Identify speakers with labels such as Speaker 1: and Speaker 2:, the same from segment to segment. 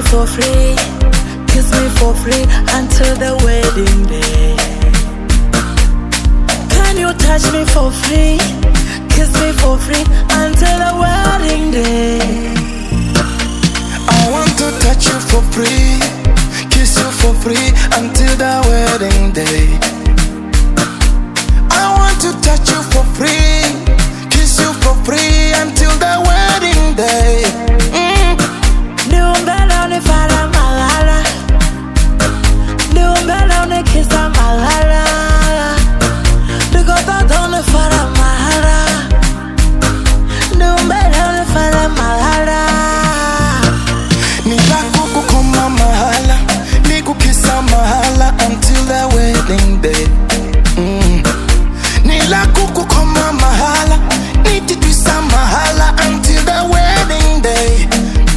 Speaker 1: for free, kiss me for free until the wedding day. Can you touch me for free, kiss me for free until the wedding day?
Speaker 2: I want to touch you for free, kiss you for free until the wedding day. I want to touch you for free, kiss you for free until the wedding day.
Speaker 1: Niumbela unifala malala, niumbela unikisa malala, nikotata unifala malala, niumbela unifala malala.
Speaker 2: Nilakukukoma mahala, nikukisa mahala until the wedding day. Nilakukukoma mahala, nititwisa mahala until the wedding day.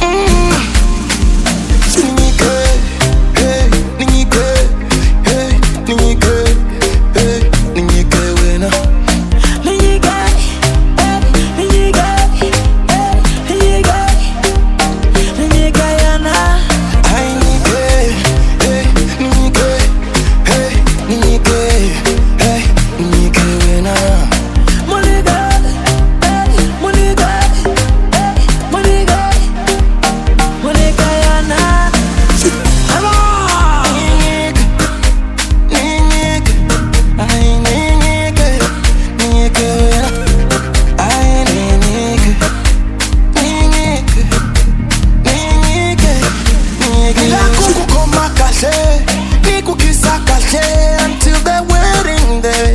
Speaker 2: Until the wedding day.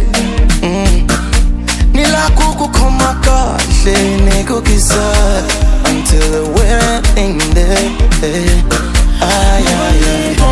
Speaker 2: Nilakukukoma kahle, nikukisa until the wedding day. Ay, ay, ay.